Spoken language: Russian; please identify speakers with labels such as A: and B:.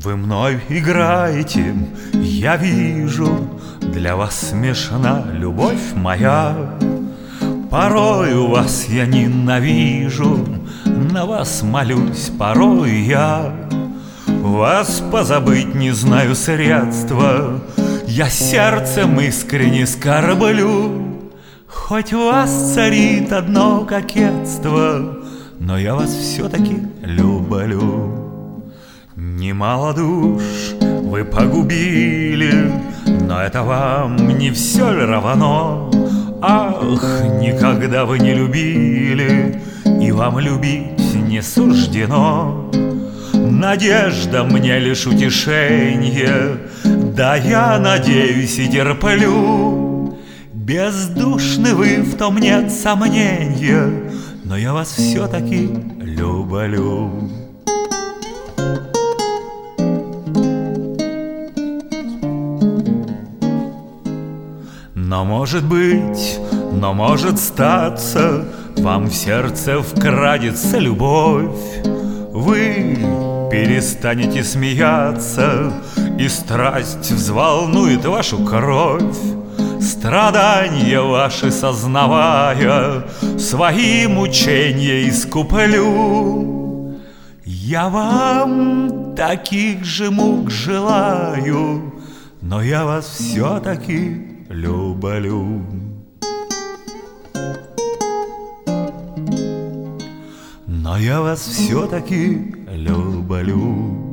A: Вы мной играете, я вижу, для вас смешна любовь моя. Порой у вас я ненавижу, на вас молюсь порой я. Вас позабыть не знаю средства, я сердцем искренне скорблю. Хоть у вас царит одно кокетство, но я вас все-таки люблю. Немало душ вы погубили, но это вам не все ли равно? Ах, никогда вы не любили, и вам любить не суждено. Надежда мне лишь утешенье, да я надеюсь и терплю. Бездушны вы, в том нет сомнения, но я вас все-таки люблю. Но может быть, но может статься, вам в сердце вкрадется любовь. Вы перестанете смеяться, и страсть взволнует вашу кровь. Страдания ваши сознавая, свои мучения искуплю. Я вам таких же мук желаю, но я вас все-таки люблю. Но я вас все-таки люблю.